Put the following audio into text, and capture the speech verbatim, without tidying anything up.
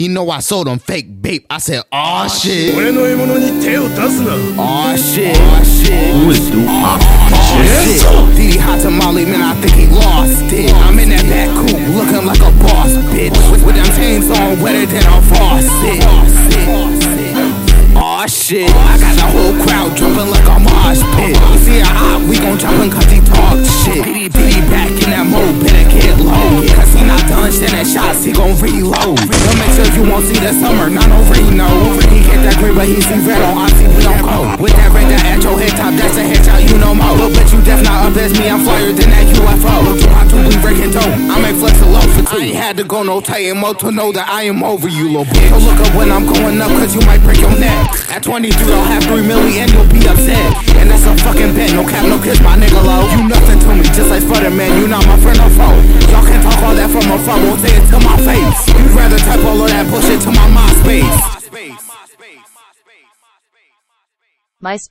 You know I sold them fake babe. I said, aw shit. Aw shit. Aw shit. Who is Duke? Aw shit. Diddy hot tamale, man, I think he lost it. I'm in that back coupe, looking like a boss, bitch. With, with them chains on, wetter than a faucet. Aw shit. I got the whole crowd jumping like a mosh pit. You see a op, we gon' jump cause he talk shit. Diddy, Diddy back in that mode, better get low. Cause he not done sending shots, he gon' reload. He'll make sure you won't see the summer, not no Reno. He get that green, but he see red on R C B on code. With that red that at your head top, that's a headshot, you know more. But you def not up as me, I'm flyer than that U F O. Look to how to be breaking dope, I make flex a low for two. I ain't had to go no Titan mode to know that I am over you, little bitch. So look up when I'm going up, cause you might break your neck. At twenty-three, I'll have three million, you'll be upset. And that's a fucking bet, no cap, no kiss, my nigga low. You nothing to me, just like Spider-Man, you not my friend or foe. Y'all can talk all that from afar, won't say it to my face. You'd rather type all of that bullshit to my MySpace. MySpace.